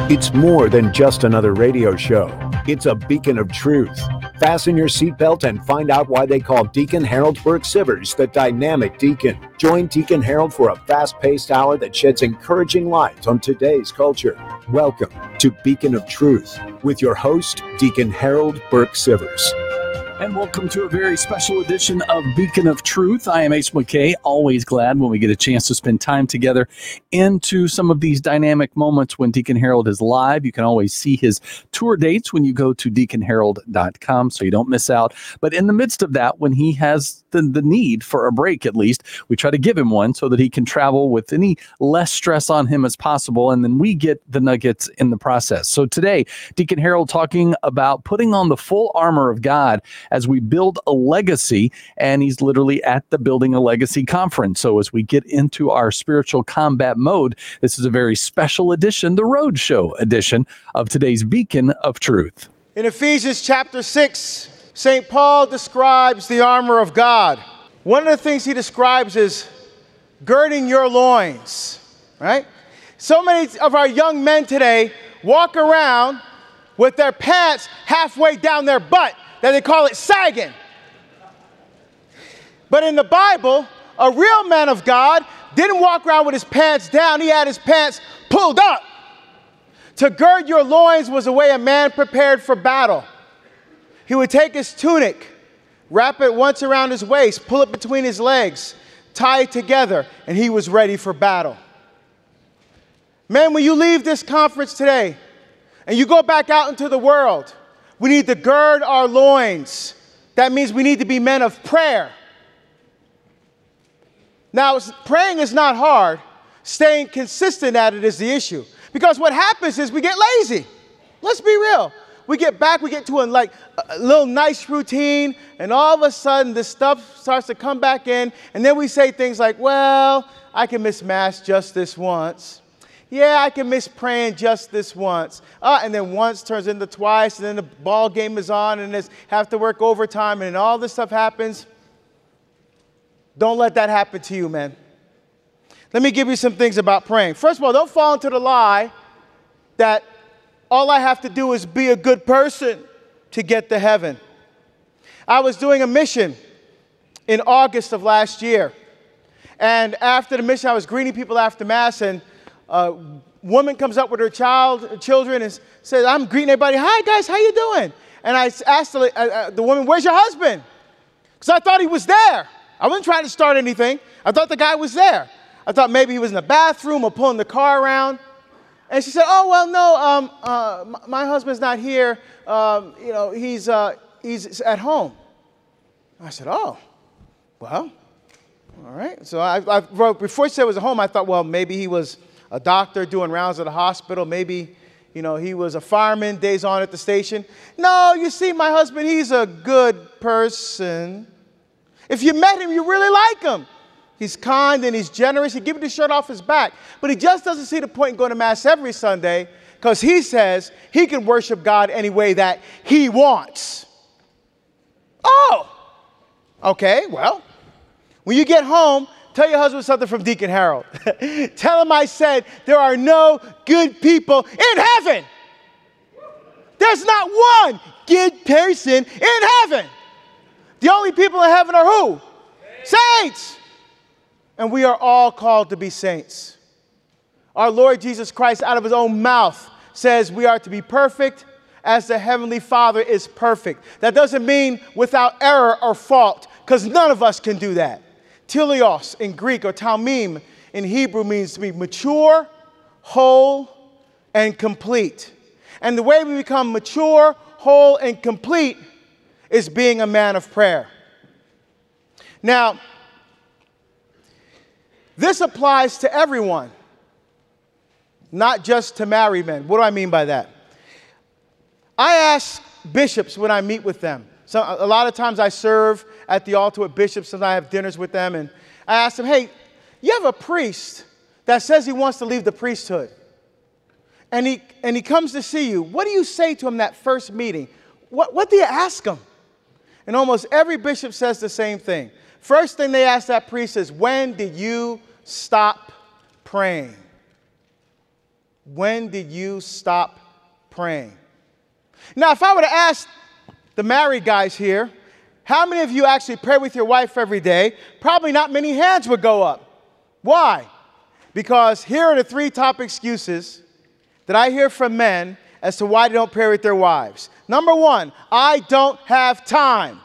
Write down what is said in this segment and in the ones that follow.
It's more than just another radio show. It's a beacon of truth. Fasten your seatbelt and find out why they call Deacon Harold Burke-Sivers the dynamic deacon. Join Deacon Harold for a fast-paced hour that sheds encouraging light on today's culture. Welcome to Beacon of Truth with your host, Deacon Harold Burke-Sivers. And welcome to a very special edition of Beacon of Truth. I am H. McKay, always glad when we get a chance to spend time together into some of these dynamic moments when Deacon Harold is live. You can always see his tour dates when you go to deaconharold.com so you don't miss out. But in the midst of that, when he has the need for a break, at least, we try to give him one so that he can travel with any less stress on him as possible. And then we get the nuggets in the process. So today, Deacon Harold talking about putting on the full armor of God as we build a legacy, and he's literally at the Building a Legacy conference. So as we get into our spiritual combat mode, this is a very special edition, the Roadshow edition of today's Beacon of Truth. In Ephesians chapter 6, St. Paul describes the armor of God. One of the things he describes is girding your loins, right? So many of our young men today walk around with their pants halfway down their butt, that they call it sagging. But in the Bible, a real man of God didn't walk around with his pants down. He had his pants pulled up. To gird your loins was a way a man prepared for battle. He would take his tunic, wrap it once around his waist, pull it between his legs, tie it together, and he was ready for battle. Men, when you leave this conference today and you go back out into the world, we need to gird our loins. That means we need to be men of prayer. Now, praying is not hard. Staying consistent at it is the issue. Because what happens is we get lazy. Let's be real. We get back, we get to a little nice routine, and all of a sudden this stuff starts to come back in, and then we say things like, well, I can miss Mass just this once. Yeah, I can miss praying just this once. And then once turns into twice, and then the ball game is on, and it's have to work overtime, and all this stuff happens. Don't let that happen to you, man. Let me give you some things about praying. First of all, don't fall into the lie that all I have to do is be a good person to get to heaven. I was doing a mission in August of last year. And after the mission, I was greeting people after Mass, and a woman comes up with her children and says, I'm greeting everybody. Hi, guys, how you doing? And I asked the woman, where's your husband? Because I thought he was there. I wasn't trying to start anything. I thought the guy was there. I thought maybe he was in the bathroom or pulling the car around. And she said, oh, well, no, my husband's not here. He's at home. I said, oh, well, all right. So I wrote, before she said it was at home, I thought, well, maybe he was a doctor doing rounds at the hospital. Maybe, he was a fireman, days on at the station. No, you see, my husband, he's a good person. If you met him, you really like him. He's kind and he's generous. He'd give you the shirt off his back. But he just doesn't see the point in going to Mass every Sunday because he says he can worship God any way that he wants. Oh, okay, well, when you get home, tell your husband something from Deacon Harold. Tell him I said there are no good people in heaven. There's not one good person in heaven. The only people in heaven are who? Saints. And we are all called to be saints. Our Lord Jesus Christ, out of his own mouth, says we are to be perfect as the Heavenly Father is perfect. That doesn't mean without error or fault, because none of us can do that. Teleos in Greek or talmim in Hebrew means to be mature, whole, and complete. And the way we become mature, whole, and complete is being a man of prayer. Now, this applies to everyone, not just to married men. What do I mean by that? I ask bishops when I meet with them. So a lot of times I serve at the altar with bishops, and I have dinners with them, and I ask them, hey, you have a priest that says he wants to leave the priesthood, and he comes to see you. What do you say to him that first meeting? What do you ask him? And almost every bishop says the same thing. First thing they ask that priest is, when did you stop praying? When did you stop praying? Now, if I were to ask the married guys here, how many of you actually pray with your wife every day? Probably not many hands would go up. Why? Because here are the 3 top excuses that I hear from men as to why they don't pray with their wives. Number 1, I don't have time.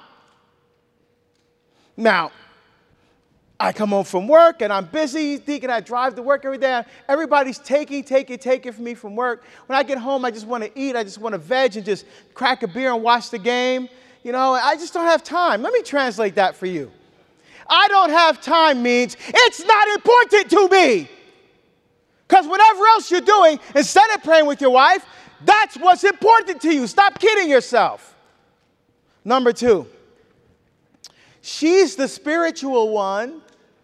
Now, I come home from work and I'm busy, Deacon, I drive to work every day. Everybody's taking from me from work. When I get home, I just want to eat. I just want to veg and just crack a beer and watch the game. You know, I just don't have time. Let me translate that for you. I don't have time means it's not important to me. Because whatever else you're doing, instead of praying with your wife, that's what's important to you. Stop kidding yourself. Number 2, she's the spiritual one.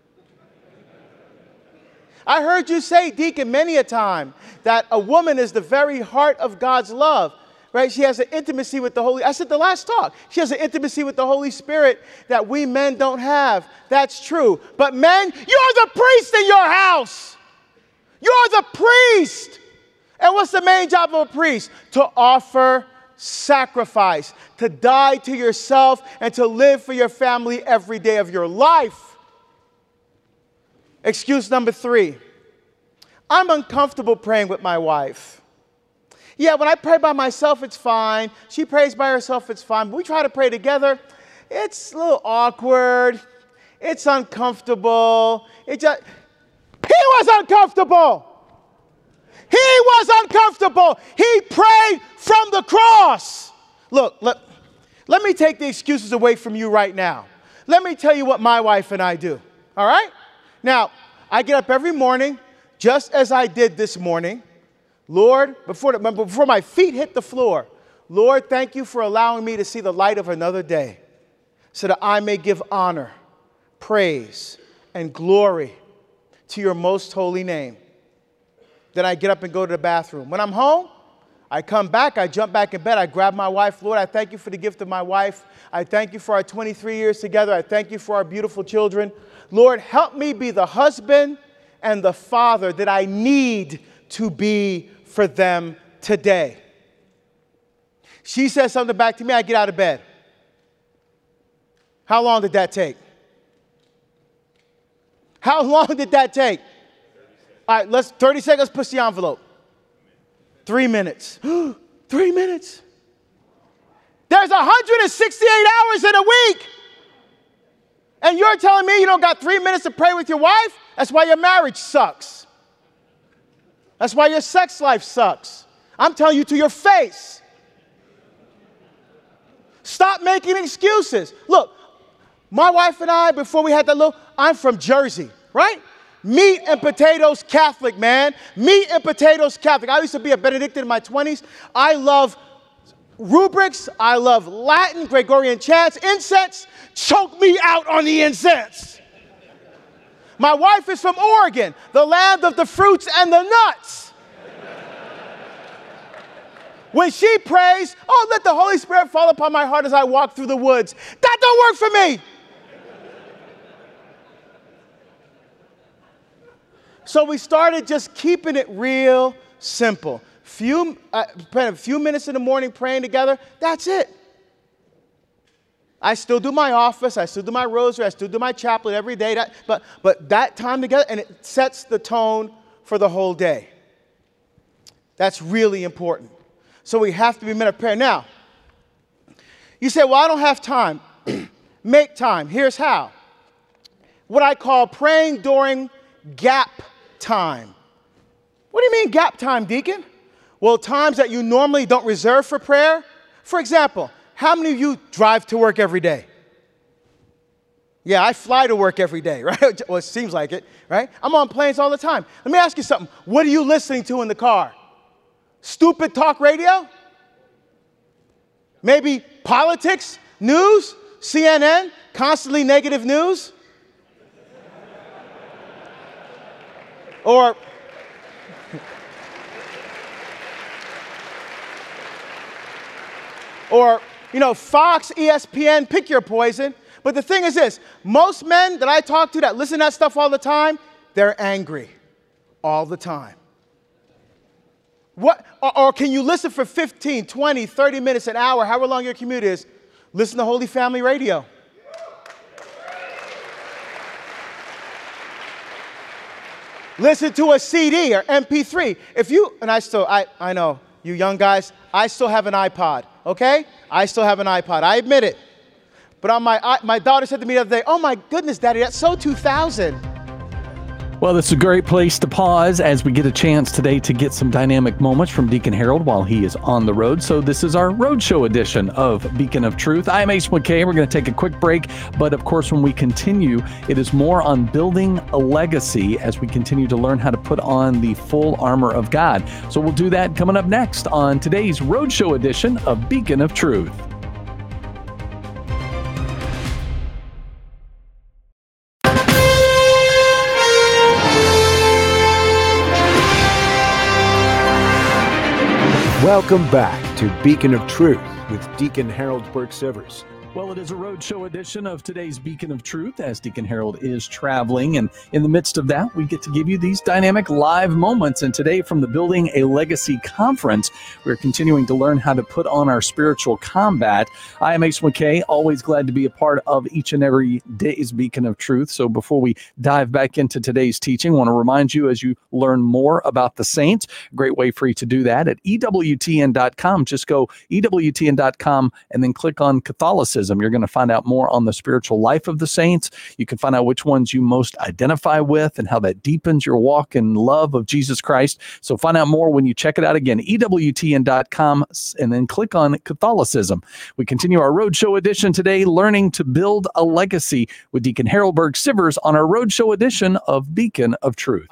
I heard you say, Deacon, many a time that a woman is the very heart of God's love, right? She has an intimacy with the Holy, I said the last talk, she has an intimacy with the Holy Spirit that we men don't have. That's true. But men, you're the priest in your house. You're the priest. And what's the main job of a priest? To offer sacrifice, to die to yourself and to live for your family every day of your life. Excuse number 3, I'm uncomfortable praying with my wife. Yeah, when I pray by myself, it's fine. She prays by herself, it's fine. But we try to pray together, it's a little awkward. It's uncomfortable. He was uncomfortable. He was uncomfortable. He prayed from the cross. Look, let me take the excuses away from you right now. Let me tell you what my wife and I do, all right? Now, I get up every morning, just as I did this morning. Lord, before my feet hit the floor, Lord, thank you for allowing me to see the light of another day so that I may give honor, praise, and glory to your most holy name. Then I get up and go to the bathroom. When I'm home, I come back, I jump back in bed, I grab my wife. Lord, I thank you for the gift of my wife. I thank you for our 23 years together. I thank you for our beautiful children. Lord, help me be the husband and the father that I need to be for them today. She says something back to me, I get out of bed. How long did that take? How long did that take? All right, 30 seconds, push the envelope. 3 minutes. 3 minutes. There's 168 hours in a week. And you're telling me you don't got 3 minutes to pray with your wife? That's why your marriage sucks. That's why your sex life sucks. I'm telling you to your face. Stop making excuses. Look, my wife and I, before we had that I'm from Jersey, right? Meat and potatoes Catholic, man. Meat and potatoes Catholic. I used to be a Benedictine in my 20s. I love rubrics. I love Latin, Gregorian chants, incense. Choke me out on the incense. My wife is from Oregon, the land of the fruits and the nuts. When she prays, oh, let the Holy Spirit fall upon my heart as I walk through the woods. That don't work for me. So we started just keeping it real simple. A few minutes in the morning praying together, that's it. I still do my office, I still do my rosary, I still do my chaplet every day, but that time together, and it sets the tone for the whole day. That's really important. So we have to be men of prayer. Now, you say, well, I don't have time. Make time. Here's how. What I call praying during gap time. What do you mean gap time, Deacon? Well, times that you normally don't reserve for prayer. For example, how many of you drive to work every day? Yeah, I fly to work every day, right? Well, it seems like it, right? I'm on planes all the time. Let me ask you something. What are you listening to in the car? Stupid talk radio? Maybe politics, news, CNN, constantly negative news? Or Fox, ESPN, pick your poison. But the thing is this, most men that I talk to that listen to that stuff all the time, they're angry all the time. Or can you listen for 15, 20, 30 minutes, an hour, however long your commute is, listen to Holy Family Radio. Listen to a CD or MP3. I know, you young guys, I still have an iPod, okay? I still have an iPod, I admit it. But on my daughter said to me the other day, oh my goodness, Daddy, that's so 2000. Well, this is a great place to pause as we get a chance today to get some dynamic moments from Deacon Harold while he is on the road. So this is our roadshow edition of Beacon of Truth. I'm Ace McKay. We're going to take a quick break. But of course, when we continue, it is more on building a legacy as we continue to learn how to put on the full armor of God. So we'll do that coming up next on today's roadshow edition of Beacon of Truth. Welcome back to Beacon of Truth with Deacon Harold Burke-Sivers. Well, it is a roadshow edition of today's Beacon of Truth as Deacon Harold is traveling. And in the midst of that, we get to give you these dynamic live moments. And today from the Building a Legacy Conference, we're continuing to learn how to put on our spiritual combat. I am Ace McKay, always glad to be a part of each and every day's Beacon of Truth. So before we dive back into today's teaching, I want to remind you as you learn more about the saints, a great way for you to do that at EWTN.com. Just go EWTN.com and then click on Catholicism. You're going to find out more on the spiritual life of the saints. You can find out which ones you most identify with and how that deepens your walk in love of Jesus Christ. So find out more when you check it out again, EWTN.com, and then click on Catholicism. We continue our Roadshow edition today, learning to build a legacy with Deacon Harold Burke-Sivers on our Roadshow edition of Beacon of Truth.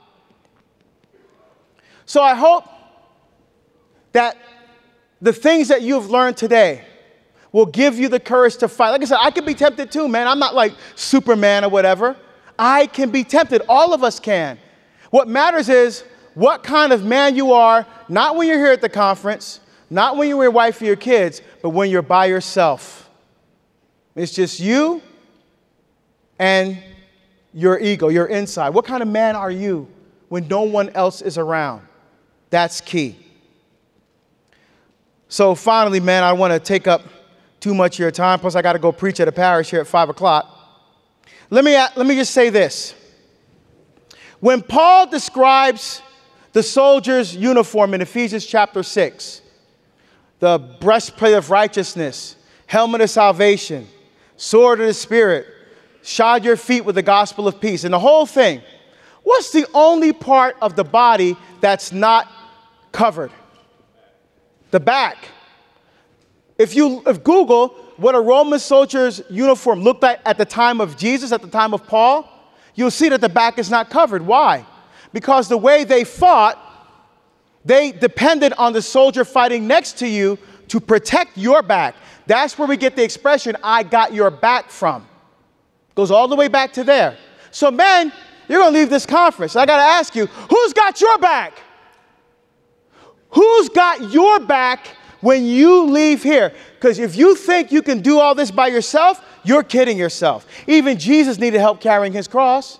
So I hope that the things that you've learned today will give you the courage to fight. Like I said, I can be tempted too, man. I'm not like Superman or whatever. I can be tempted. All of us can. What matters is what kind of man you are, not when you're here at the conference, not when you're with your wife or your kids, but when you're by yourself. It's just you and your ego, your inside. What kind of man are you when no one else is around? That's key. So finally, man, I want to take up too much of your time. Plus, I got to go preach at a parish here at 5 o'clock. Let me just say this. When Paul describes the soldier's uniform in Ephesians chapter 6, the breastplate of righteousness, helmet of salvation, sword of the Spirit, shod your feet with the gospel of peace, and the whole thing, what's the only part of the body that's not covered? The back. If Google what a Roman soldier's uniform looked like at the time of Jesus, at the time of Paul, you'll see that the back is not covered. Why? Because the way they fought, they depended on the soldier fighting next to you to protect your back. That's where we get the expression, I got your back from. Goes all the way back to there. So men, you're going to leave this conference. I got to ask you, who's got your back? Who's got your back when you leave here? Because if you think you can do all this by yourself, you're kidding yourself. Even Jesus needed help carrying his cross.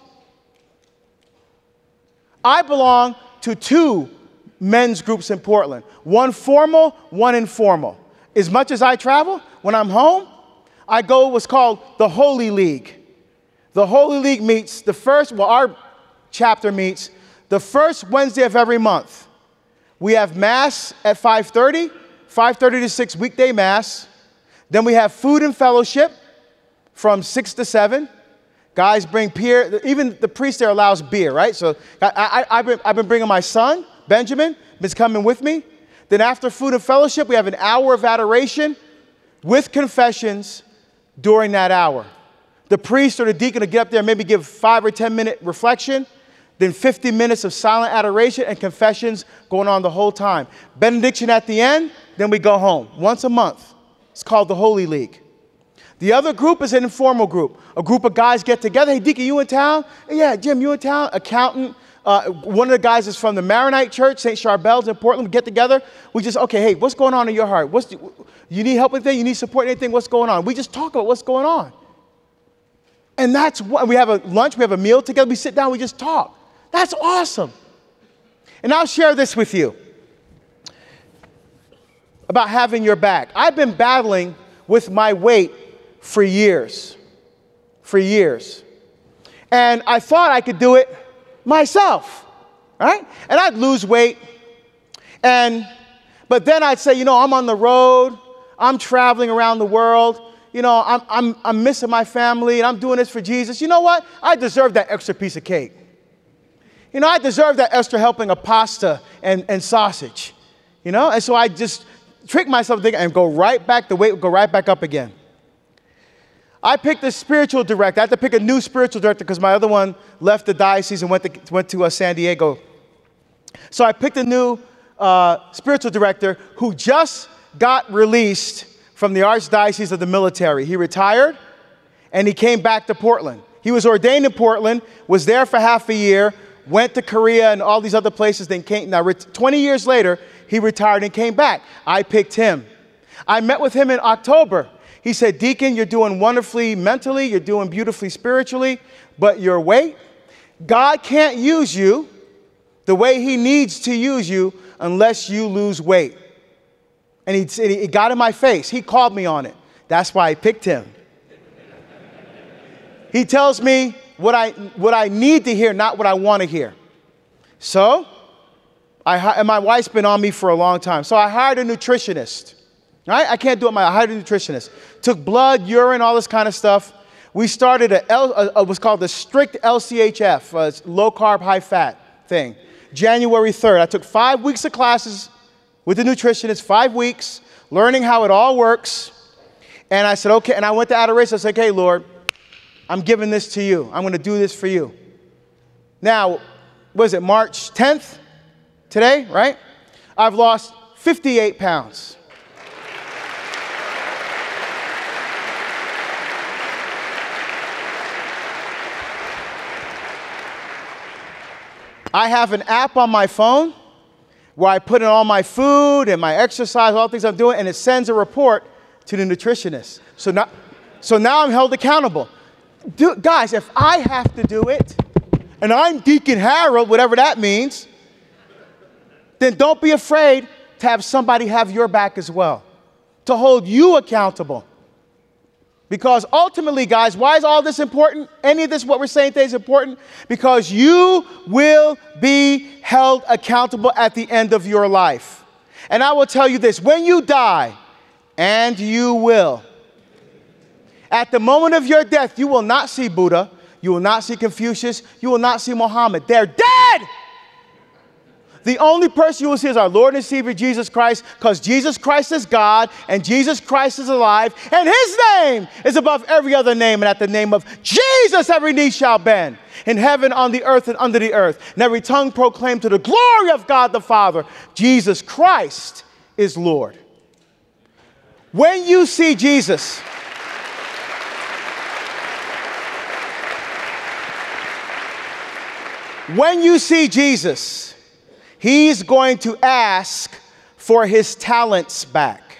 I belong to 2 men's groups in Portland. One formal, one informal. As much as I travel, when I'm home, I go what's called the Holy League. The Holy League meets our chapter meets the first Wednesday of every month. We have Mass at 5:30 to 6 weekday Mass. Then we have food and fellowship from 6 to 7. Guys bring beer. Even the priest there allows beer, right? So I've been bringing my son, Benjamin, been coming with me. Then after food and fellowship, we have an hour of adoration with confessions during that hour. The priest or the deacon will get up there and maybe give 5 or 10 minute reflection, then 50 minutes of silent adoration and confessions going on the whole time. Benediction at the end, then we go home once a month. It's called the Holy League. The other group is an informal group. A group of guys get together. Hey, Deacon, you in town? Yeah, Jim, you in town? Accountant. One of the guys is from the Maronite Church, St. Charbel's in Portland. We get together. We just, okay, hey, what's going on in your heart? You need help with anything? You need support in anything? What's going on? We just talk about what's going on. And that's what, we have a lunch, we have a meal together. We sit down, we just talk. That's awesome. And I'll share this with you. about having your back. I've been battling with my weight for years. And I thought I could do it myself, right? And I'd lose weight. But then I'd say, I'm on the road. I'm traveling around the world. I'm missing my family, and I'm doing this for Jesus. You know what? I deserve that extra piece of cake. I deserve that extra helping of pasta and sausage. And so I just trick myself and go right back, the weight would go right back up again. I picked a spiritual director. I had to pick a new spiritual director because my other one left the diocese and went to San Diego. So I picked a new spiritual director who just got released from the Archdiocese of the military. He retired and he came back to Portland. He was ordained in Portland, was there for half a year, went to Korea and all these other places, then came. Now, 20 years later, he retired and came back. I picked him. I met with him in October. He said, Deacon, you're doing wonderfully mentally, you're doing beautifully spiritually, but your weight, God can't use you the way he needs to use you unless you lose weight. And he got in my face. He called me on it. That's why I picked him. He tells me what I need to hear, not what I want to hear. So, and my wife's been on me for a long time. So I hired a nutritionist. Right? I can't do it. I hired a nutritionist. Took blood, urine, all this kind of stuff. We started what's called the strict LCHF, low carb, high fat thing. January 3rd. I took 5 weeks of classes with the nutritionist, 5 weeks, learning how it all works. And I said, okay. And I went to adoration. I said, okay, Lord, I'm giving this to you. I'm going to do this for you. Now, was it March 10th? Today, right? I've lost 58 pounds. I have an app on my phone where I put in all my food and my exercise, all the things I'm doing, and it sends a report to the nutritionist. So now I'm held accountable. Guys, if I have to do it, and I'm Deacon Harold, whatever that means, then don't be afraid to have somebody have your back as well, to hold you accountable. Because ultimately, guys, why is all this important? Any of this, what we're saying today, is important? Because you will be held accountable at the end of your life. And I will tell you this, when you die, and you will, at the moment of your death, you will not see Buddha, you will not see Confucius, you will not see Muhammad. They're dead! The only person you will see is our Lord and Savior, Jesus Christ, because Jesus Christ is God, and Jesus Christ is alive, and his name is above every other name, and at the name of Jesus, every knee shall bend, in heaven, on the earth, and under the earth, and every tongue proclaim to the glory of God the Father, Jesus Christ is Lord. When you see Jesus, he's going to ask for his talents back.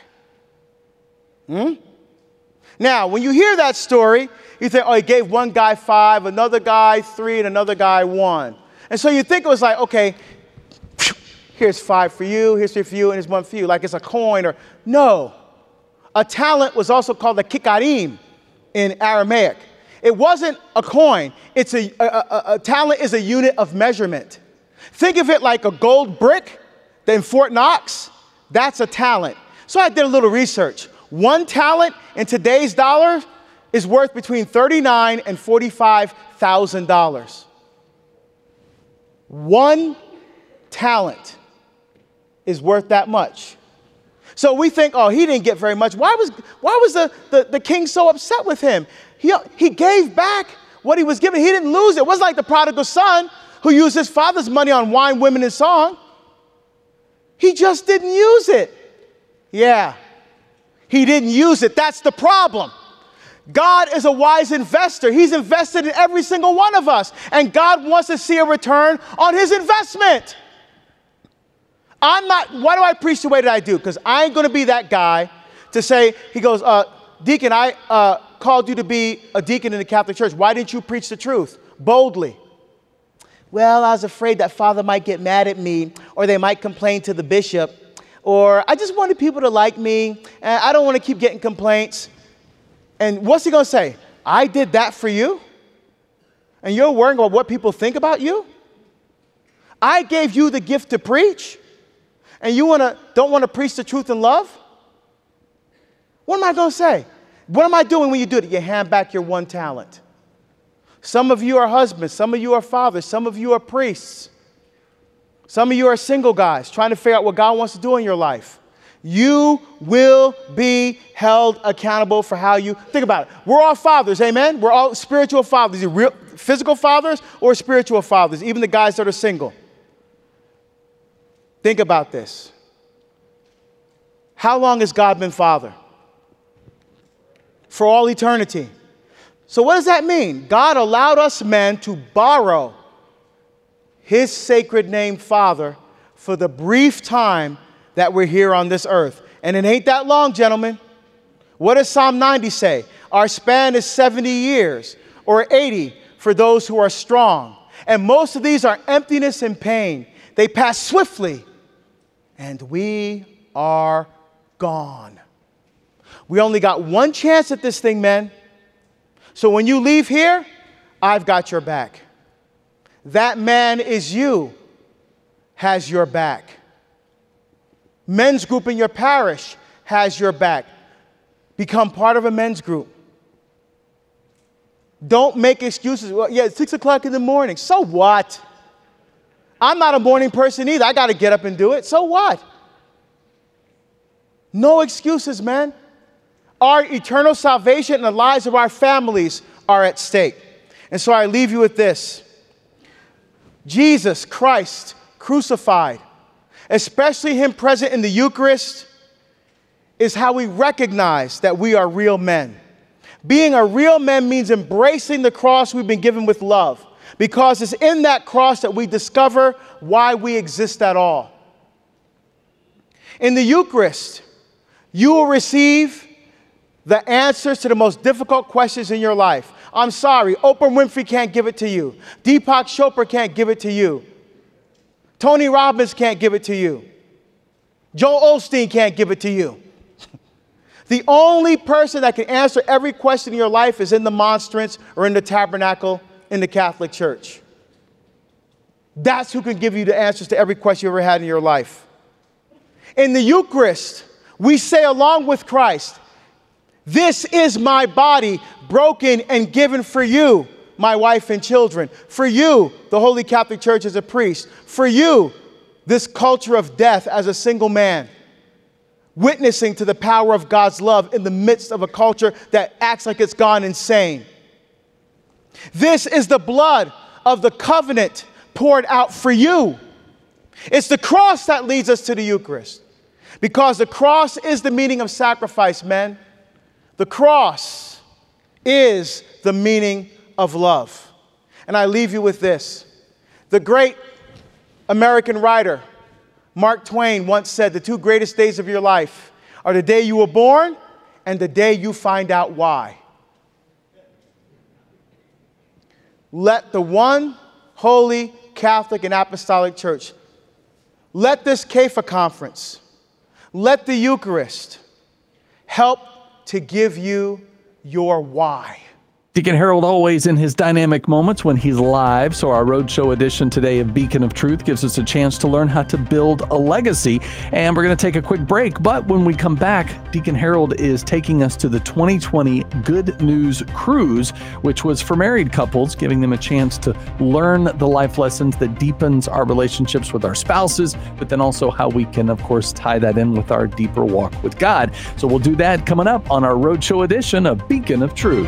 Now, when you hear that story, you think, oh, he gave one guy 5, another guy 3, and another guy 1. And so you think it was like, okay, here's 5 for you, here's 3 for you, and here's 1 for you, like it's a coin or, no. A talent was also called a kikarim in Aramaic. It wasn't a coin. It's a talent is a unit of measurement. Think of it like a gold brick in Fort Knox. That's a talent. So I did a little research. 1 talent in today's dollar is worth between $39,000 and $45,000. 1 talent is worth that much. So we think, oh, he didn't get very much. Why was the king so upset with him? He gave back what he was given. He didn't lose it. It wasn't like the prodigal son who used his father's money on wine, women, and song. He just didn't use it. Yeah, he didn't use it. That's the problem. God is a wise investor. He's invested in every single one of us, and God wants to see a return on his investment. Why do I preach the way that I do? Because I ain't going to be that guy to say, he goes, Deacon, I called you to be a deacon in the Catholic Church. Why didn't you preach the truth boldly? Well, I was afraid that Father might get mad at me, or they might complain to the bishop. Or I just wanted people to like me, and I don't want to keep getting complaints. And what's he going to say? I did that for you? And you're worrying about what people think about you? I gave you the gift to preach, and you don't want to preach the truth in love? What am I going to say? What am I doing when you do it? You hand back your one talent. Some of you are husbands. Some of you are fathers. Some of you are priests. Some of you are single guys trying to figure out what God wants to do in your life. You will be held accountable for how you think about it. We're all fathers, amen? We're all spiritual fathers, either real physical fathers or spiritual fathers, even the guys that are single. Think about this. How long has God been Father? For all eternity. So what does that mean? God allowed us men to borrow his sacred name, Father, for the brief time that we're here on this earth. And it ain't that long, gentlemen. What does Psalm 90 say? Our span is 70 years or 80 for those who are strong. And most of these are emptiness and pain. They pass swiftly, and we are gone. We only got one chance at this thing, men. So when you leave here, I've got your back. That man is you, has your back. Men's group in your parish has your back. Become part of a men's group. Don't make excuses. Well, yeah, it's 6 o'clock in the morning. So what? I'm not a morning person either. I got to get up and do it. So what? No excuses, man. Our eternal salvation and the lives of our families are at stake. And so I leave you with this. Jesus Christ crucified, especially him present in the Eucharist, is how we recognize that we are real men. Being a real man means embracing the cross we've been given with love, because it's in that cross that we discover why we exist at all. In the Eucharist, you will receive the answers to the most difficult questions in your life. I'm sorry, Oprah Winfrey can't give it to you. Deepak Chopra can't give it to you. Tony Robbins can't give it to you. Joel Osteen can't give it to you. The only person that can answer every question in your life is in the monstrance or in the tabernacle in the Catholic Church. That's who can give you the answers to every question you ever had in your life. In the Eucharist, we say along with Christ, this is my body broken and given for you, my wife and children. For you, the Holy Catholic Church as a priest. For you, this culture of death as a single man. Witnessing to the power of God's love in the midst of a culture that acts like it's gone insane. This is the blood of the covenant poured out for you. It's the cross that leads us to the Eucharist. Because the cross is the meaning of sacrifice, men. The cross is the meaning of love. And I leave you with this. The great American writer, Mark Twain, once said, the two greatest days of your life are the day you were born and the day you find out why. Let the one holy Catholic and Apostolic Church, let this CAFA conference, let the Eucharist help to give you your why. Deacon Harold always in his dynamic moments when he's live, so our roadshow edition today of Beacon of Truth gives us a chance to learn how to build a legacy. And we're going to take a quick break, but when we come back, Deacon Harold is taking us to the 2020 Good News Cruise, which was for married couples, giving them a chance to learn the life lessons that deepens our relationships with our spouses, but then also how we can, of course, tie that in with our deeper walk with God. So we'll do that coming up on our roadshow edition of Beacon of Truth.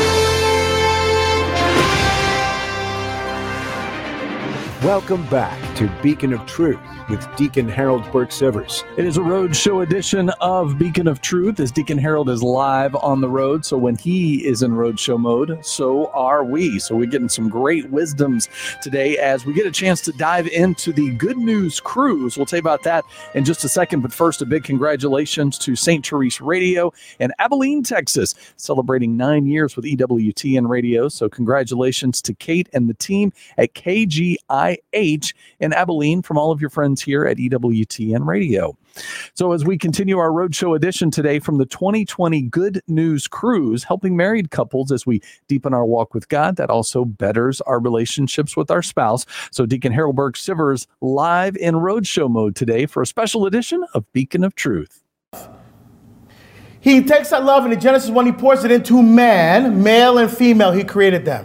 Welcome back to Beacon of Truth with Deacon Harold Burke-Sivers. It is a roadshow edition of Beacon of Truth as Deacon Harold is live on the road. So when he is in roadshow mode, so are we. So we're getting some great wisdoms today as we get a chance to dive into the Good News Cruise. We'll tell you about that in just a second. But first, a big congratulations to St. Therese Radio in Abilene, Texas, celebrating 9 years with EWTN Radio. So congratulations to Kate and the team at KGIH in Abilene from all of your friends here at EWTN Radio. So as we continue our roadshow edition today from the 2020 Good News Cruise, helping married couples as we deepen our walk with God, that also betters our relationships with our spouse. So Deacon Harold Burke-Sivers live in roadshow mode today for a special edition of Beacon of Truth. He takes that love and in Genesis 1, he pours it into man, male and female, he created them.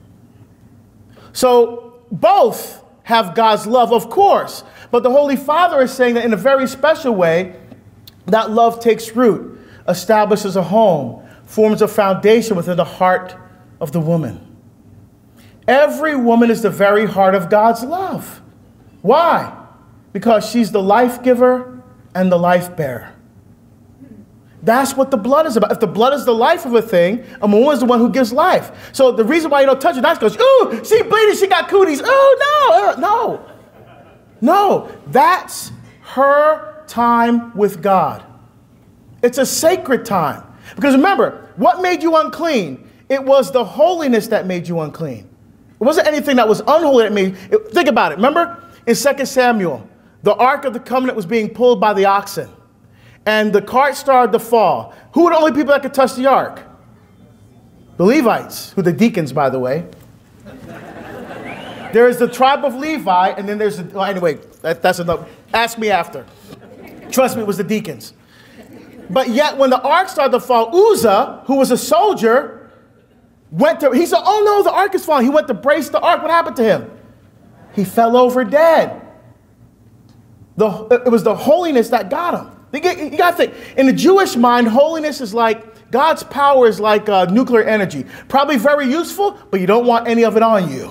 So both have God's love, of course, but the Holy Father is saying that in a very special way, that love takes root, establishes a home, forms a foundation within the heart of the woman. Every woman is the very heart of God's love. Why? Because she's the life giver and the life bearer. That's what the blood is about. If the blood is the life of a thing, a woman is the one who gives life. So the reason why you don't touch her, that's because, ooh, she bleeding, she got cooties. Oh, no. That's her time with God. It's a sacred time. Because remember, what made you unclean? It was the holiness that made you unclean. It wasn't anything that was unholy that made you. Think about it. Remember in 2 Samuel, the Ark of the Covenant was being pulled by the oxen. And the cart started to fall. Who were the only people that could touch the ark? The Levites, who are the deacons, by the way. There is the tribe of Levi, and then there's anyway, that's enough. Ask me after. Trust me, it was the deacons. But yet, when the ark started to fall, Uzzah, who was a soldier, he said, oh no, the ark is falling. He went to brace the ark. What happened to him? He fell over dead. It was the holiness that got him. You got to think, in the Jewish mind, holiness is like, God's power is like nuclear energy. Probably very useful, but you don't want any of it on you.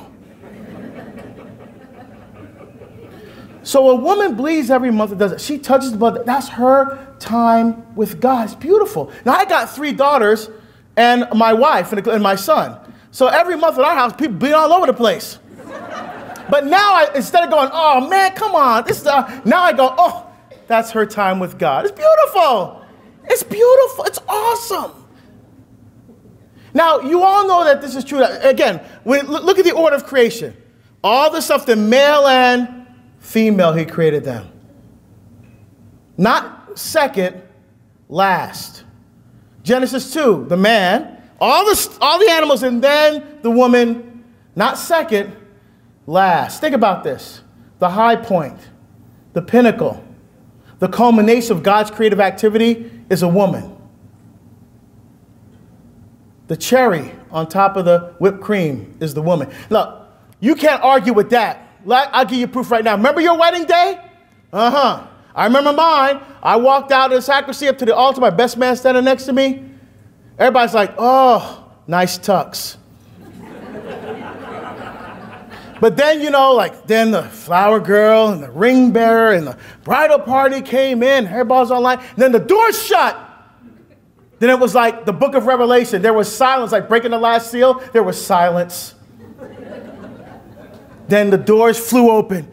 So a woman bleeds every month that does it. She touches the blood. That's her time with God. It's beautiful. Now, I got 3 daughters and my wife and my son. So every month at our house, people bleed all over the place. But now, instead of going, oh, man, come on. Now I go, oh. That's her time with God. It's beautiful. It's beautiful. It's awesome. Now, you all know that this is true. Again, look at the order of creation. All the stuff, the male and female, he created them. Not second, last. Genesis 2, the man, all the animals, and then the woman, not second, last. Think about this. The high point, the pinnacle. The culmination of God's creative activity is a woman. The cherry on top of the whipped cream is the woman. Look, you can't argue with that. I'll give you proof right now. Remember your wedding day? I remember mine. I walked out of the sacristy up to the altar, my best man standing next to me. Everybody's like, oh, nice tux. But then, then the flower girl and the ring bearer and the bridal party came in. Everybody's online. And then the doors shut. Then it was like the book of Revelation. There was silence, like breaking the last seal. There was silence. Then the doors flew open.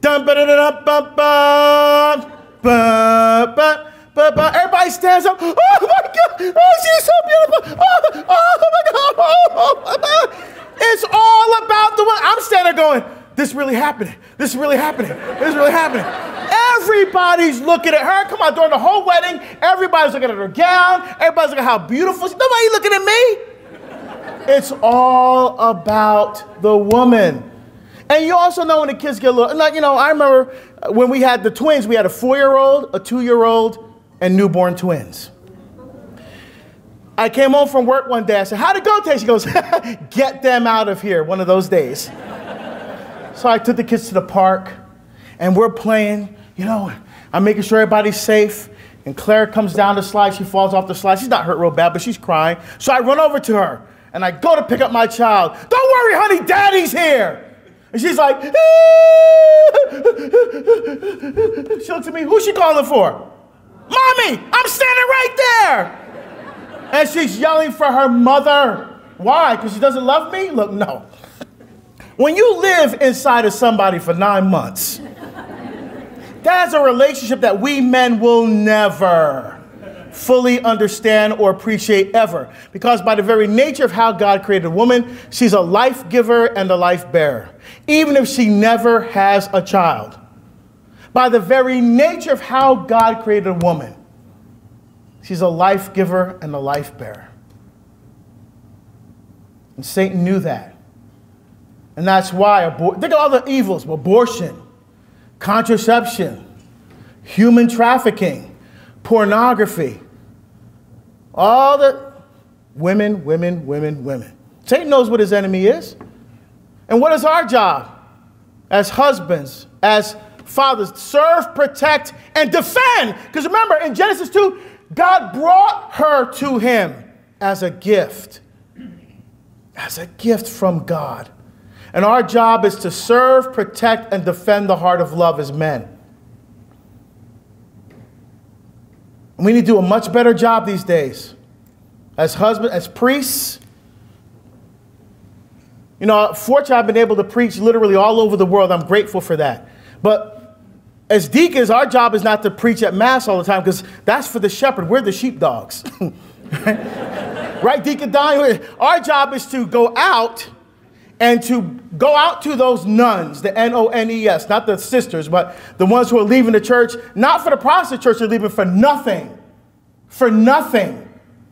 Everybody stands up. Oh, my God. Oh, she's so beautiful. Oh my God. Oh, my. It's all about the one. I'm standing there going, this is really happening. This is really happening. This is really happening. Everybody's looking at her. Come on, during the whole wedding, everybody's looking at her gown. Everybody's looking at how beautiful she is. Nobody looking at me. It's all about the woman. And you also know when the kids get a little, I remember when we had the twins, we had a 4-year-old, a 2-year-old, and newborn twins. I came home from work one day. I said, how'd it go today? She goes, get them out of here, one of those days. So I took the kids to the park, and we're playing. I'm making sure everybody's safe. And Claire comes down the slide. She falls off the slide. She's not hurt real bad, but she's crying. So I run over to her, and I go to pick up my child. Don't worry, honey, Daddy's here. And she's like, she looks at me, who's she calling for? Mommy, I'm standing right there. And she's yelling for her mother. Why? Because she doesn't love me? Look, no. When you live inside of somebody for 9 months, that's a relationship that we men will never fully understand or appreciate ever. Because by the very nature of how God created a woman, she's a life giver and a life bearer. Even if she never has a child. By the very nature of how God created a woman, she's a life giver and a life bearer. And Satan knew that. And that's why, think of all the evils: abortion, contraception, human trafficking, pornography, all the women. Satan knows what his enemy is. And what is our job as husbands, as fathers? Serve, protect, and defend. Because remember, in Genesis 2, God brought her to him as a gift. As a gift from God. And our job is to serve, protect, and defend the heart of love as men. And we need to do a much better job these days. As husbands, as priests. You know, fortunately, I've been able to preach literally all over the world. I'm grateful for that. But as deacons, our job is not to preach at Mass all the time, because that's for the shepherd. We're the sheepdogs. Right, Deacon Don? Our job is to go out and to go out to those nuns, the N-O-N-E-S, not the sisters, but the ones who are leaving the church, not for the Protestant church, they're leaving for nothing. For nothing.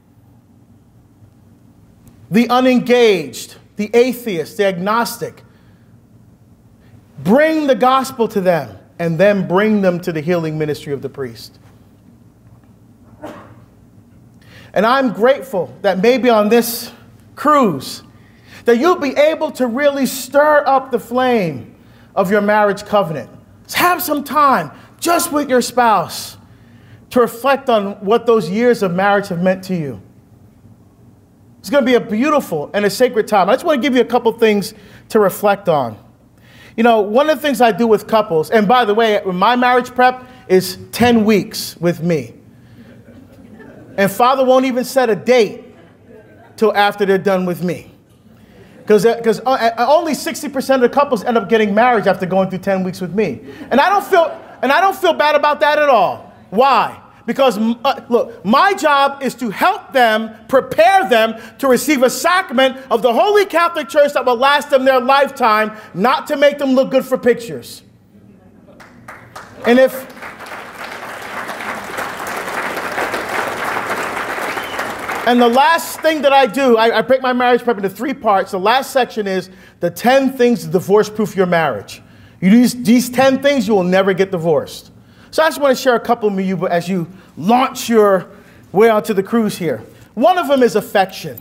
The unengaged, the atheist, the agnostic. Bring the gospel to them and then bring them to the healing ministry of the priest. And I'm grateful that maybe on this cruise, that you'll be able to really stir up the flame of your marriage covenant. Just have some time just with your spouse to reflect on what those years of marriage have meant to you. It's going to be a beautiful and a sacred time. I just want to give you a couple things to reflect on. You know, one of the things I do with couples, and by the way, my marriage prep is 10 weeks with me. And Father won't even set a date till after they're done with me. Because only 60% of the couples end up getting married after going through 10 weeks with me. And I don't feel bad about that at all. Why? Because, look, my job is to help them, prepare them to receive a sacrament of the Holy Catholic Church that will last them their lifetime, not to make them look good for pictures. And the last thing that I do, I break my marriage prep into 3 parts. The last section is the 10 things to divorce-proof your marriage. You do these 10 things, you will never get divorced. So I just want to share a couple with you as you launch your way onto the cruise here. One of them is affection.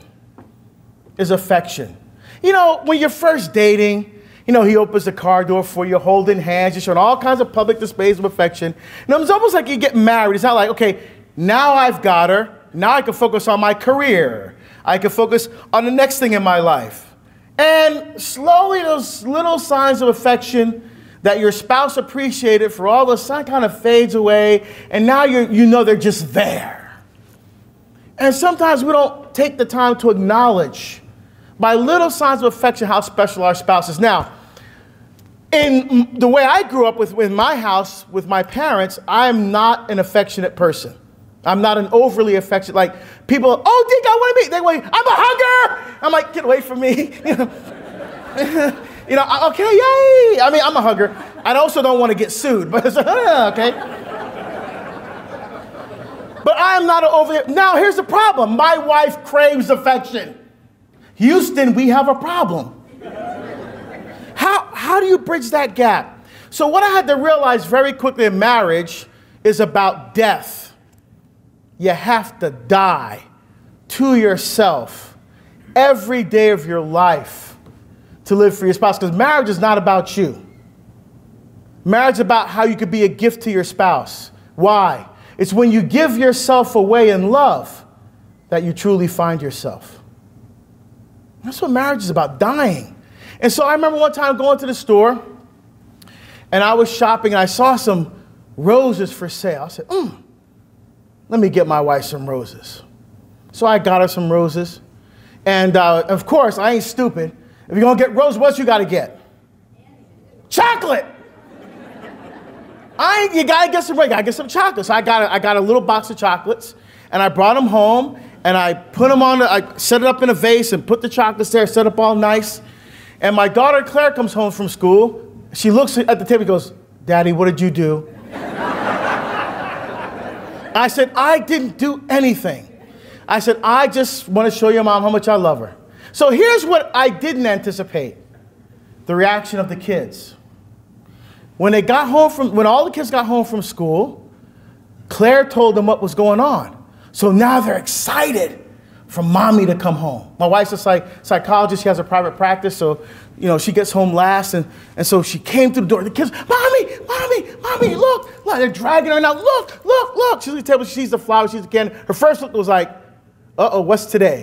You know, when you're first dating, you know, he opens the car door for you, holding hands, you're showing all kinds of public displays of affection. And it's almost like you get married. It's not like, okay, now I've got her. Now I can focus on my career. I can focus on the next thing in my life. And slowly those little signs of affection that your spouse appreciated for all those kind of fades away. And now you know they're just there. And sometimes we don't take the time to acknowledge by little signs of affection how special our spouse is. Now, in the way I grew up with my house, with my parents, I'm not an affectionate person. I'm not an overly affectionate, like people, oh, Dick, I want to meet. They wait, I'm a hugger. I'm like, get away from me. Okay, yay. I mean, I'm a hugger. I also don't want to get sued, but it's okay. But I'm not an overly, now here's the problem. My wife craves affection. Houston, we have a problem. How do you bridge that gap? So what I had to realize very quickly in marriage is about death. You have to die to yourself every day of your life to live for your spouse, because marriage is not about you. Marriage is about how you could be a gift to your spouse. Why? It's when you give yourself away in love that you truly find yourself. That's what marriage is about, dying. And so I remember one time going to the store, and I was shopping, and I saw some roses for sale. I said, let me get my wife some roses. So I got her some roses. And of course, I ain't stupid. If you're going to get roses, what you got to get? Chocolate. You got to get some, gotta get some chocolate. So I got a little box of chocolates, and I brought them home, and I put them I set it up in a vase and put the chocolates there, set up all nice. And my daughter Claire comes home from school. She looks at the table and goes, Daddy, what did you do? I said, I didn't do anything. I said, I just want to show your mom how much I love her. So here's what I didn't anticipate. The reaction of the kids. When all the kids got home from school, Claire told them what was going on. So now they're excited for mommy to come home. My wife's a psychologist. She has a private practice, so she gets home last, and so she came through the door. The kids, mommy, look. They're dragging her now. Look. She's at the table. She sees the flowers. She sees the candy. Her first look was like, uh-oh, what's today?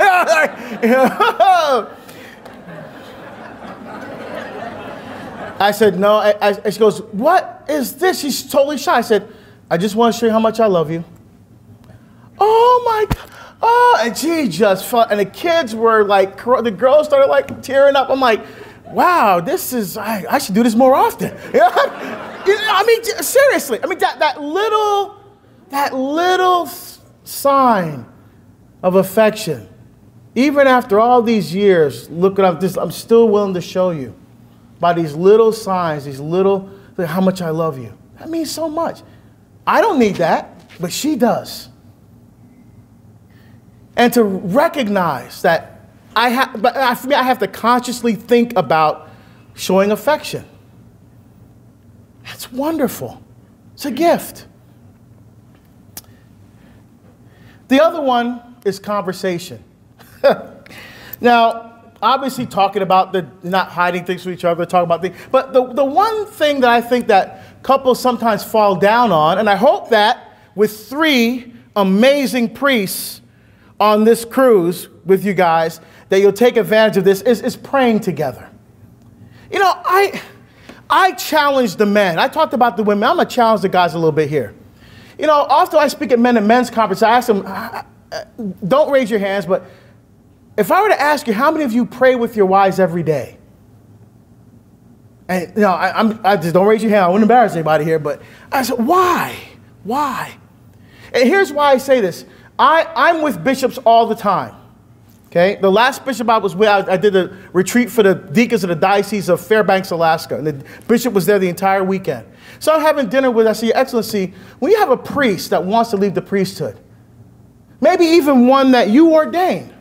I said, no. She goes, what is this? She's totally shy. I said, I just want to show you how much I love you. Oh, my God. Oh, and she just felt, and the kids were like, the girls started like tearing up. I'm like, wow, I should do this more often. I mean, seriously. I mean, that little sign of affection, even after all these years, look at this, I'm still willing to show you by these little signs, how much I love you. That means so much. I don't need that, but she does. And to recognize that for me, I have to consciously think about showing affection. That's wonderful. It's a gift. The other one is conversation. Now, obviously talking about not hiding things from each other, talking about things. But the one thing that I think that couples sometimes fall down on, and I hope that with 3 amazing priests on this cruise with you guys, that you'll take advantage of this, is praying together. I challenge the men. I talked about the women. I'm going to challenge the guys a little bit here. Often I speak at men and men's conference, I ask them, don't raise your hands, but if I were to ask you, how many of you pray with your wives every day? And I just don't raise your hand. I wouldn't embarrass anybody here, but I said, why? Why? And here's why I say this. I'm with bishops all the time. Okay, the last bishop I was with, I did a retreat for the deacons of the Diocese of Fairbanks, Alaska, and the bishop was there the entire weekend. So I'm having dinner with, I said, Your Excellency, when you have a priest that wants to leave the priesthood, maybe even one that you ordained,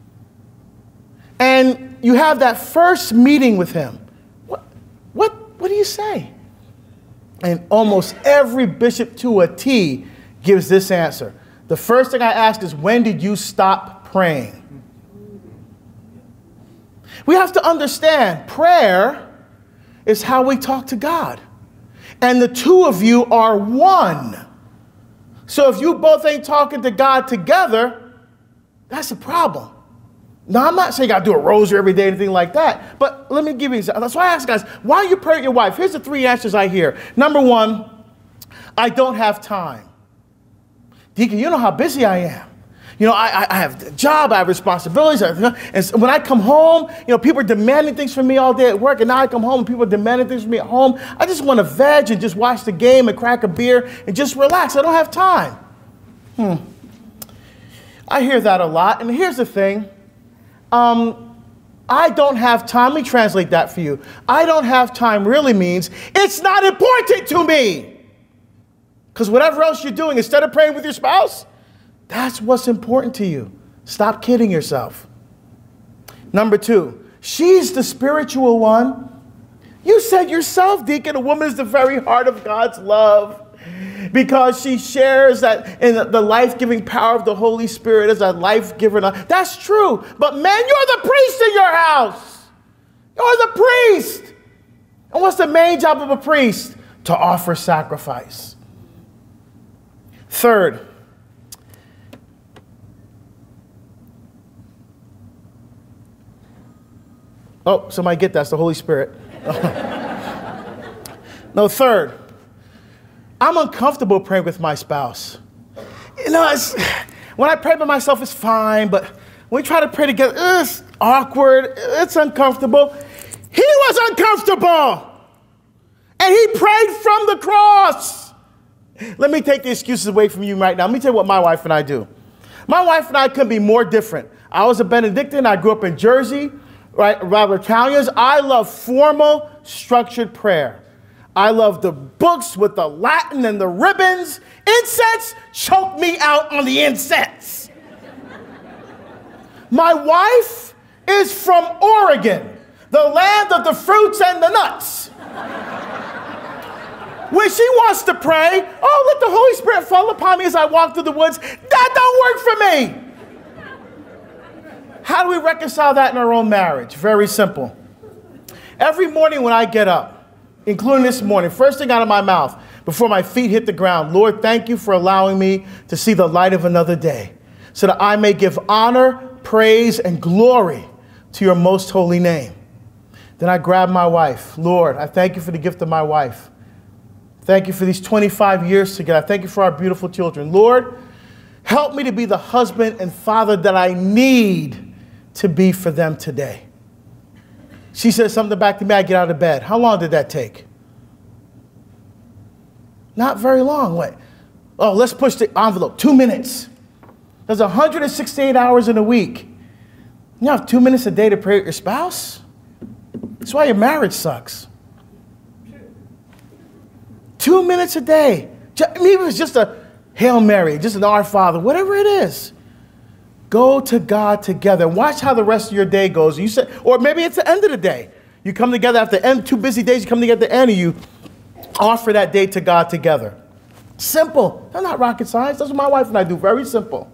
and you have that first meeting with him, what do you say? And almost every bishop to a T gives this answer. The first thing I ask is, when did you stop praying? We have to understand prayer is how we talk to God. And the two of you are one. So if you both ain't talking to God together, that's a problem. Now, I'm not saying you got to do a rosary every day or anything like that. But let me give you an example. That's why I ask guys, why you pray with your wife? Here's the 3 answers I hear. Number 1, I don't have time. Deacon, you know how busy I am. I have a job, I have responsibilities. And when I come home, people are demanding things from me all day at work. And now I come home and people are demanding things from me at home. I just want to veg and just watch the game and crack a beer and just relax. I don't have time. I hear that a lot. And here's the thing. I don't have time. Let me translate that for you. I don't have time really means it's not important to me. Because whatever else you're doing, instead of praying with your spouse, that's what's important to you. Stop kidding yourself. Number 2, she's the spiritual one. You said yourself, Deacon, a woman is the very heart of God's love because she shares that in the life-giving power of the Holy Spirit as a life-giver. That's true. But man, you're the priest in your house. You're the priest. And what's the main job of a priest? To offer sacrifice. Third, Oh, somebody get that. That's the Holy Spirit. No, third, I'm uncomfortable praying with my spouse. You know, when I pray by myself, it's fine, but when we try to pray together, it's awkward, it's uncomfortable. He was uncomfortable, and he prayed from the cross. Let me take the excuses away from you right now. Let me tell you what my wife and I do. My wife and I couldn't be more different. I was a Benedictine. I grew up in Jersey, right? Rather Italians. I love formal, structured prayer. I love the books with the Latin and the ribbons. Incense, choke me out on the incense. My wife is from Oregon, the land of the fruits and the nuts. When she wants to pray, oh, let the Holy Spirit fall upon me as I walk through the woods. That don't work for me. How do we reconcile that in our own marriage? Very simple. Every morning when I get up, including this morning, first thing out of my mouth, before my feet hit the ground, Lord, thank you for allowing me to see the light of another day, so that I may give honor, praise, and glory to your most holy name. Then I grab my wife. Lord, I thank you for the gift of my wife. Thank you for these 25 years together. I thank you for our beautiful children. Lord, help me to be the husband and father that I need to be for them today. She says something back to me, I get out of bed. How long did that take? Not very long. Wait. Oh, let's push the envelope. 2 minutes. There's 168 hours in a week. You have 2 minutes a day to pray with your spouse? That's why your marriage sucks. 2 minutes a day. Maybe it was just a Hail Mary, just an Our Father, whatever it is. Go to God together. Watch how the rest of your day goes. You say, or maybe it's the end of the day. You come together after the end, 2 busy days, you come together at the end and you offer that day to God together. Simple. That's not rocket science. That's what my wife and I do. Very simple.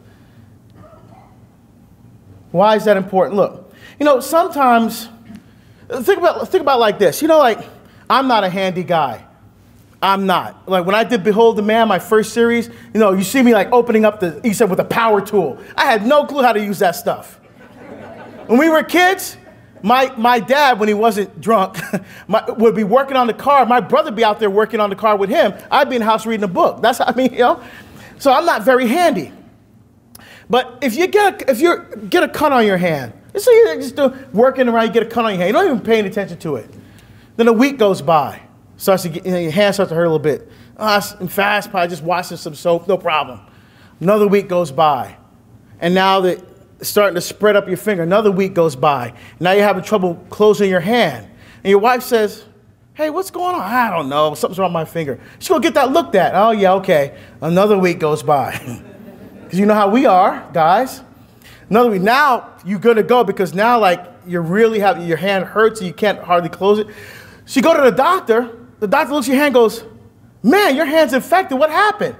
Why is that important? Look, you know, sometimes, think about like this. You know, like, I'm not a handy guy. I'm not. Like when I did Behold the Man, my first series, you know, you see me like opening up he said with a power tool. I had no clue how to use that stuff. When we were kids, my dad, when he wasn't drunk, would be working on the car. My brother would be out there working on the car with him. I'd be in the house reading a book. That's how, I mean, you know. So I'm not very handy. But if you get a cut on your hand, so you're just working around, you get a cut on your hand, you're not even paying attention to it. Then a week goes by. Starts to get, you know, your hand starts to hurt a little bit. I'm fast, probably just washing some soap, no problem. Another week goes by. And now that it's starting to spread up your finger, another week goes by. Now you're having trouble closing your hand. And your wife says, hey, what's going on? I don't know, something's wrong with my finger. She's gonna get that looked at. Oh yeah, okay. Another week goes by. Because you know how we are, guys. Another week, now you're gonna go because now like you're really having, your hand hurts and you can't hardly close it. So you go to the doctor. The doctor looks at your hand and goes, man, your hand's infected. What happened?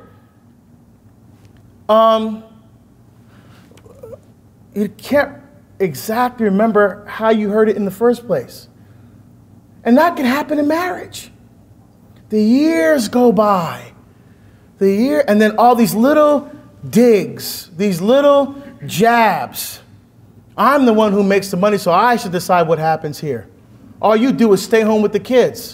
You can't exactly remember how you heard it in the first place. And that can happen in marriage. The years go by. And then all these little digs, these little jabs. I'm the one who makes the money, so I should decide what happens here. All you do is stay home with the kids.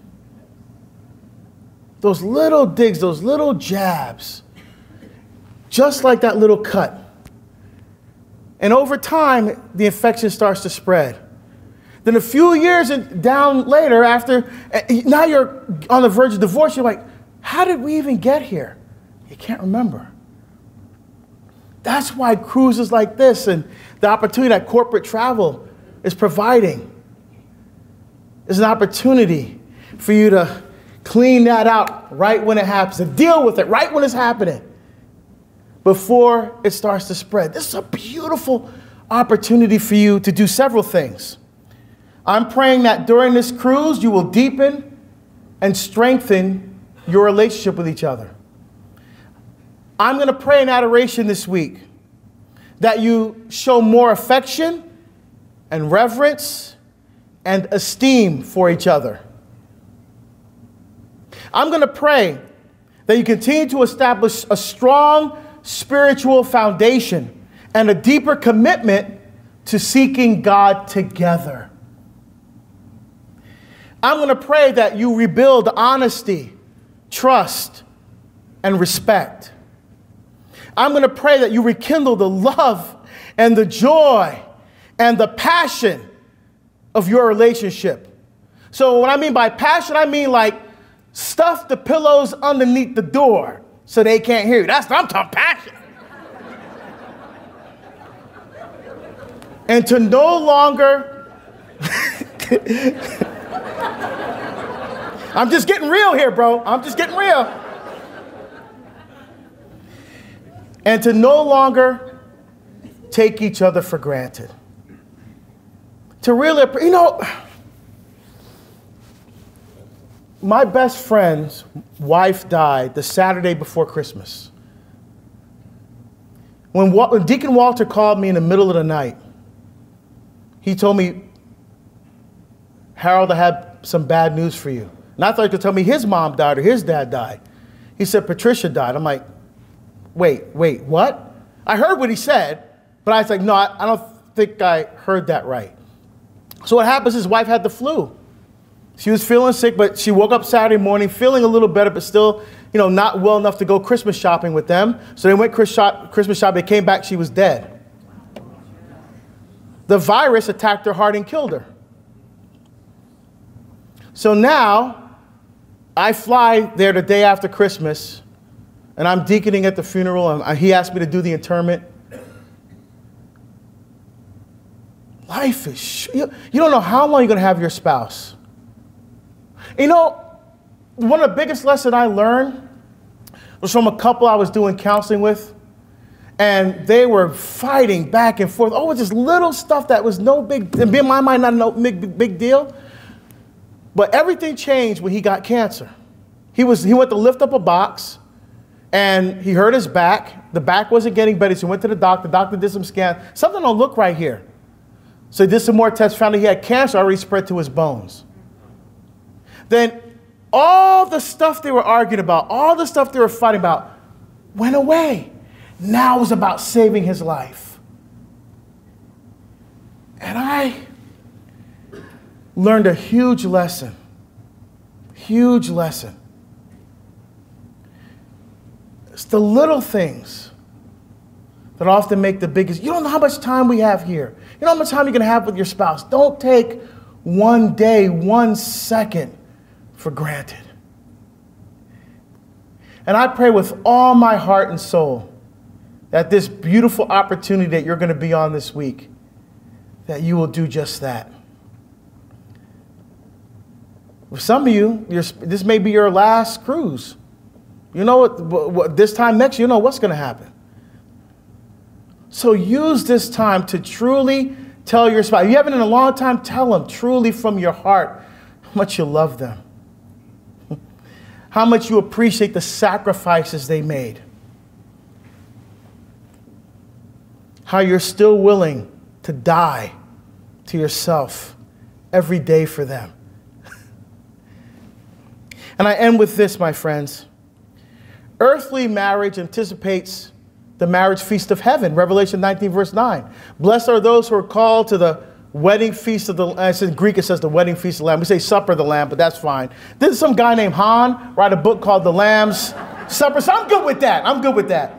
Those little digs, those little jabs, just like that little cut. And over time, the infection starts to spread. Then a few years down later, after, now you're on the verge of divorce, you're like, how did we even get here? You can't remember. That's why cruises like this and the opportunity that corporate travel is providing is an opportunity for you to clean that out right when it happens, to deal with it right when it's happening, before it starts to spread. This is a beautiful opportunity for you to do several things. I'm praying that during this cruise, you will deepen and strengthen your relationship with each other. I'm going to pray in adoration this week that you show more affection and reverence and esteem for each other. I'm going to pray that you continue to establish a strong spiritual foundation and a deeper commitment to seeking God together. I'm going to pray that you rebuild honesty, trust, and respect. I'm going to pray that you rekindle the love and the joy and the passion of your relationship. So what I mean by passion, I mean like stuff the pillows underneath the door so they can't hear you. That's what I'm talking passion. And to no longer, I'm just getting real here, bro. I'm just getting real. And to no longer take each other for granted. To really, my best friend's wife died the Saturday before Christmas. When Deacon Walter called me in the middle of the night, he told me, Harold, I had some bad news for you. And I thought he could tell me his mom died or his dad died. He said, Patricia died. I'm like, wait, what? I heard what he said, but I was like, no, I don't think I heard that right. So what happens, his wife had the flu. She was feeling sick, but she woke up Saturday morning feeling a little better, but still, not well enough to go Christmas shopping with them. So they went Christmas shopping. They came back, she was dead. The virus attacked her heart and killed her. So now I fly there the day after Christmas, and I'm deaconing at the funeral, and he asked me to do the interment. Life is, you don't know how long you're going to have your spouse. One of the biggest lessons I learned was from a couple I was doing counseling with, and they were fighting back and forth over just little stuff that was no big, in my mind, not no big deal. But everything changed when he got cancer. He went to lift up a box, and he hurt his back. The back wasn't getting better, so he went to the doctor. The doctor did some scans. Something don't look right here. So he did some more tests, found that he had cancer already spread to his bones. Then all the stuff they were arguing about, all the stuff they were fighting about went away. Now it was about saving his life. And I learned a huge lesson. Huge lesson. It's the little things that often make the biggest. You don't know how much time we have here. You know how much time you're going to have with your spouse. Don't take one day, 1 second for granted. And I pray with all my heart and soul that this beautiful opportunity that you're going to be on this week, that you will do just that. For some of you, this may be your last cruise. You know what this time next year, you know what's going to happen. So use this time to truly tell your spouse. If you haven't in a long time, tell them truly from your heart how much you love them. How much you appreciate the sacrifices they made. How you're still willing to die to yourself every day for them. And I end with this, my friends. Earthly marriage anticipates the marriage feast of heaven, Revelation 19, verse 9. Blessed are those who are called to the wedding feast of the Lamb. In Greek, it says the wedding feast of the Lamb. We say supper of the Lamb, but that's fine. Didn't some guy named Han write a book called The Lamb's Supper? So I'm good with that. I'm good with that.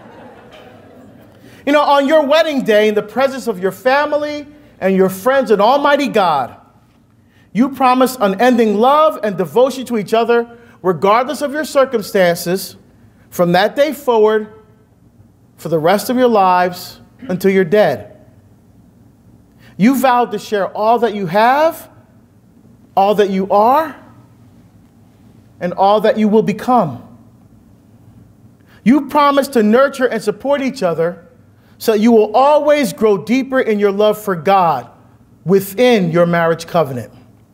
On your wedding day, in the presence of your family and your friends and Almighty God, you promise unending love and devotion to each other, regardless of your circumstances, from that day forward, for the rest of your lives until you're dead. You vowed to share all that you have, all that you are, and all that you will become. You promise to nurture and support each other so that you will always grow deeper in your love for God within your marriage covenant.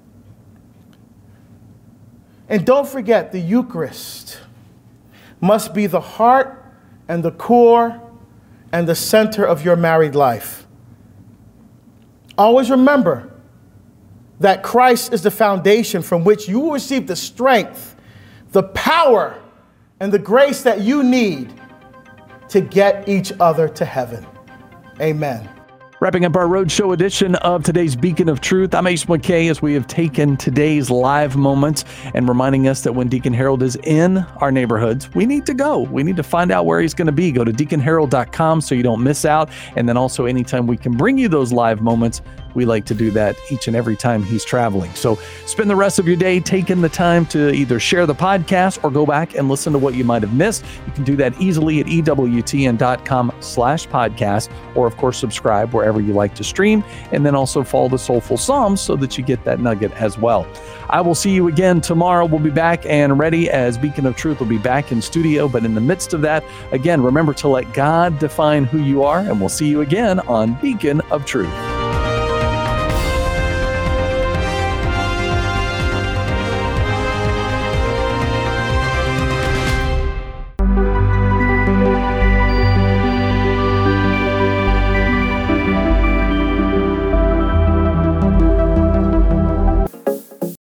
And don't forget, the Eucharist must be the heart and the core and the center of your married life. Always remember that Christ is the foundation from which you will receive the strength, the power, and the grace that you need to get each other to heaven. Amen. Wrapping up our roadshow edition of today's Beacon of Truth, I'm Ace McKay as we have taken today's live moments and reminding us that when Deacon Harold is in our neighborhoods, we need to go. We need to find out where he's going to be. Go to deaconharold.com so you don't miss out. And then also anytime we can bring you those live moments, we like to do that each and every time he's traveling. So spend the rest of your day taking the time to either share the podcast or go back and listen to what you might have missed. You can do that easily at EWTN.com/podcast, or of course, subscribe wherever you like to stream, and then also follow the Soulful Psalms so that you get that nugget as well. I will see you again tomorrow. We'll be back and ready as Beacon of Truth will be back in studio. But in the midst of that, again, remember to let God define who you are, and we'll see you again on Beacon of Truth.